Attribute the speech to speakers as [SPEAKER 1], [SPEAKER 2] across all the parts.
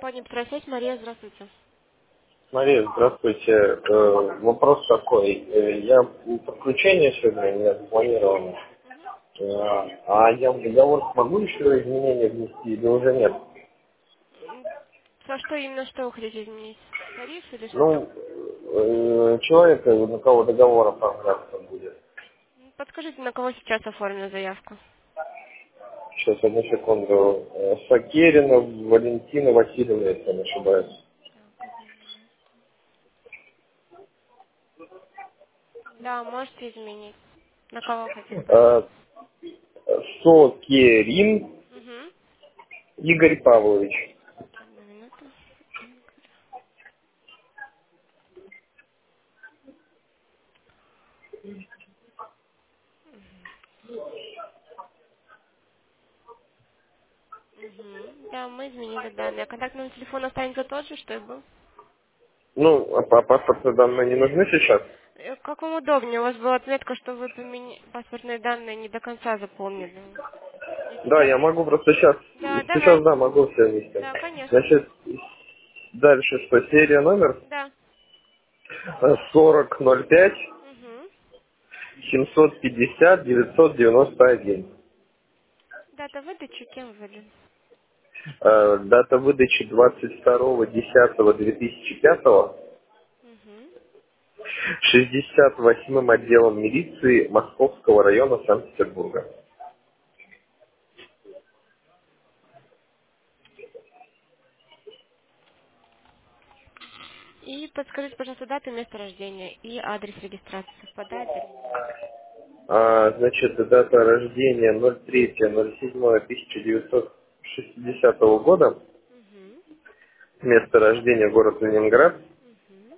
[SPEAKER 1] Компания «Петросеть». Мария, здравствуйте.
[SPEAKER 2] Мария, здравствуйте. Вопрос такой. Я подключение сегодня у меня запланировано. А я в договор смогу еще изменения внести или уже нет?
[SPEAKER 1] А что именно, что вы хотите изменить? Тариф или что?
[SPEAKER 2] Ну, человека, на кого договор оформляться будет.
[SPEAKER 1] Подскажите, на кого сейчас оформлена заявка?
[SPEAKER 2] Сейчас, одну секунду. Сакерина Валентина Васильевна, если я не ошибаюсь.
[SPEAKER 1] Так, 1 минуту. Да, можете изменить. На кого хотите поменять?
[SPEAKER 2] Э, Сокерин
[SPEAKER 1] Угу.
[SPEAKER 2] Игорь Павлович.
[SPEAKER 1] 1 минуту. Угу. Да, мы изменили данные. Контактный номер телефона останется тот же, что и был.
[SPEAKER 2] Ну, а паспортные данные не нужны сейчас?
[SPEAKER 1] Как вам удобнее? У вас была отметка, что вы паспортные данные не до конца заполнили. Если
[SPEAKER 2] Да,
[SPEAKER 1] так...
[SPEAKER 2] я могу просто
[SPEAKER 1] Да,
[SPEAKER 2] сейчас, да,
[SPEAKER 1] давайте.
[SPEAKER 2] могу все вместе.
[SPEAKER 1] Да, конечно.
[SPEAKER 2] Значит, дальше что, серия номер
[SPEAKER 1] Да.
[SPEAKER 2] 4005
[SPEAKER 1] Угу.
[SPEAKER 2] 750 991.
[SPEAKER 1] Дата выдачи кем выдан?
[SPEAKER 2] Дата выдачи 22.10.2005
[SPEAKER 1] Угу.
[SPEAKER 2] 68-м отделом милиции Московского района Санкт-Петербурга.
[SPEAKER 1] И подскажите, пожалуйста, дату и место рождения и адрес регистрации совпадает или нет?
[SPEAKER 2] Значит, дата рождения 03.07.1960 года.
[SPEAKER 1] Угу.
[SPEAKER 2] Место рождения город Ленинград.
[SPEAKER 1] Угу.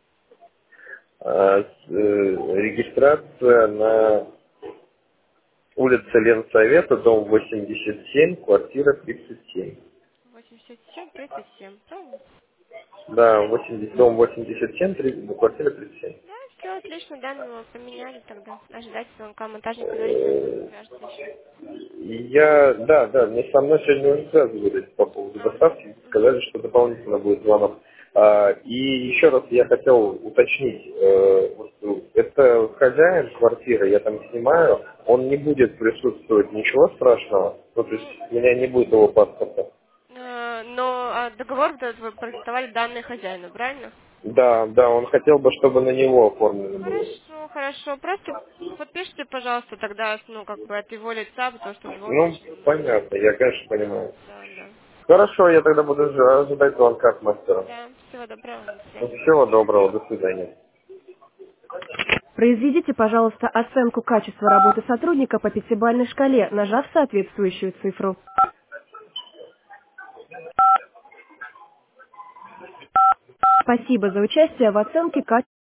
[SPEAKER 2] Регистрация на улице Ленсовета, дом 87, квартира 37.
[SPEAKER 1] 87-37, правильно?
[SPEAKER 2] Да, 80, дом 87, квартира 37.
[SPEAKER 1] Да, все отлично, данные мы поменяли тогда. Ожидайте звонка, монтажник предварительно с вами свяжется еще.
[SPEAKER 2] Да, мне со мной сегодня уже связывались по поводу доставки, сказали, что дополнительно будет звонок. И еще раз я хотел уточнить, это хозяин квартиры, я там снимаю, он не будет присутствовать, ничего страшного, ну, то есть
[SPEAKER 1] Ну,
[SPEAKER 2] у меня не будет его паспорта.
[SPEAKER 1] но договор вы продиктовали данные хозяину, правильно?
[SPEAKER 2] Да, он хотел бы, чтобы на него оформлено было.
[SPEAKER 1] Хорошо, хорошо. Просто подпишите, пожалуйста, тогда, ну, как бы от его лица, потому что в любом
[SPEAKER 2] Ну,
[SPEAKER 1] случае нам нужно.
[SPEAKER 2] понятно, я, конечно,
[SPEAKER 1] Да,
[SPEAKER 2] понимаю.
[SPEAKER 1] да, да.
[SPEAKER 2] Хорошо, я тогда буду ожидать звонка от мастера.
[SPEAKER 1] Да, всего доброго, до связи.
[SPEAKER 2] Всего доброго, до свидания.
[SPEAKER 1] Произведите, пожалуйста, оценку качества работы сотрудника по пятибалльной шкале, нажав соответствующую цифру. Спасибо за участие в оценке качества.